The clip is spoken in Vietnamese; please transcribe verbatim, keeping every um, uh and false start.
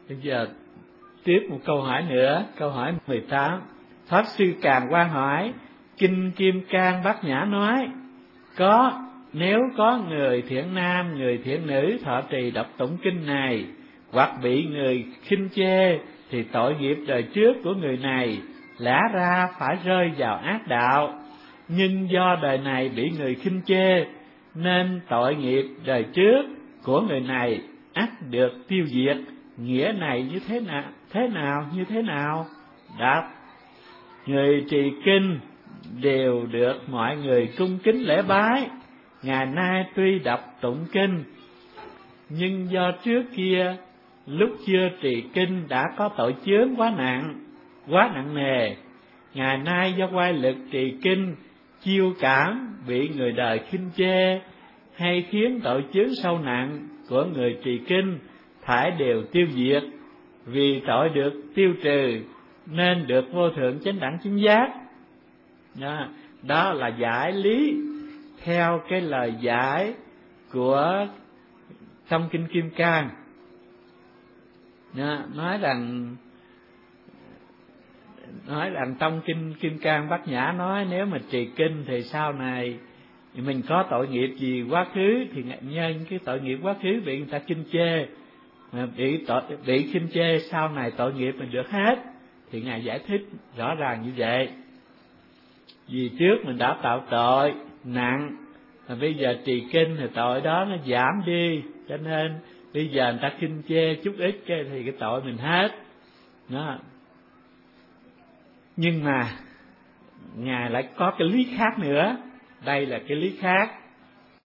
Bây giờ tiếp một câu hỏi nữa, câu hỏi mười tám. Pháp Sư Càn Quang hỏi: Kinh Kim Cang Bát Nhã nói, có nếu có người thiện nam, người thiện nữ thọ trì đọc tụng kinh này, hoặc bị người khinh chê, thì tội nghiệp đời trước của người này lẽ ra phải rơi vào ác đạo, nhưng do đời này bị người khinh chê, nên tội nghiệp đời trước của người này ắt được tiêu diệt. Nghĩa này như thế nào? Thế nào? Như thế nào? Đáp: người trì kinh đều được mọi người cung kính lễ bái. Ngày nay tuy đọc tụng kinh, nhưng do trước kia lúc chưa trì kinh đã có tội chướng quá nặng, quá nặng nề. Ngày nay do quay lực trì kinh chiêu cảm, bị người đời khinh chê, hay khiến tội chướng sâu nặng của người trì kinh phải đều tiêu diệt. Vì tội được tiêu trừ nên được vô thượng chánh đẳng chính giác. Đó, đó là giải lý theo cái lời giải của trong kinh Kim Cang. Đó, nói rằng nói rằng trong kinh Kim Cang Bát Nhã nói, nếu mà trì kinh thì sau này mình có tội nghiệp gì quá khứ, thì nhân cái tội nghiệp quá khứ bị người ta khinh chê, mà bị tội bị khinh chê, sau này tội nghiệp mình được hết. Thì ngài giải thích rõ ràng như vậy. Vì trước mình đã tạo tội nặng, mà bây giờ trì kinh thì tội đó nó giảm đi, cho nên bây giờ người ta khinh chê chút ít cái thì cái tội mình hết. Đó. Nhưng mà ngài lại có cái lý khác nữa. Đây là cái lý khác.